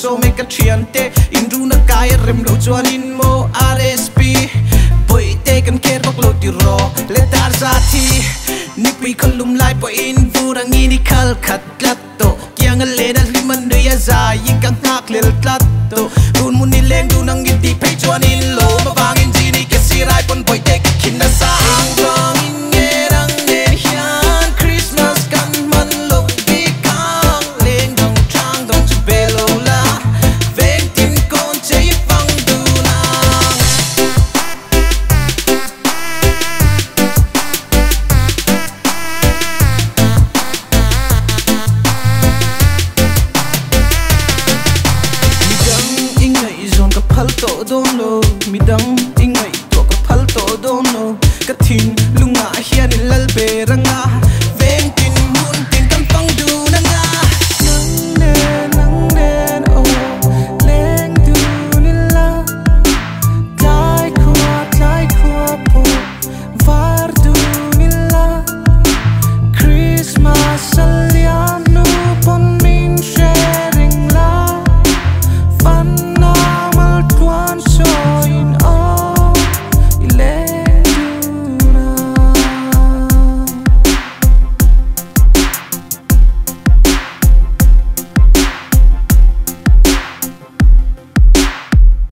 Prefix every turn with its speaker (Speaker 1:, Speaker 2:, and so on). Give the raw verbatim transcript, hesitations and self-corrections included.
Speaker 1: so make a triante in runa kaya rem lo chuan in mo R S P boy te kan ker bok lo ti ro le tar sa thi ni pi khalum lai po in vurang ini khal khat lat to kyang le na liman de ya za yi kang nak le lat to run mun ni leng du nang gi ti pe chuan in lo ma bang in ji ni ke si rai pon boy te kin na sa ang rong in nge rang ne hian Christmas kan man lo bi kang leng dong chang dong chu be lo la veng tin kon che fang du na phal to don't know midang ingai to ka phal to don't know ka thin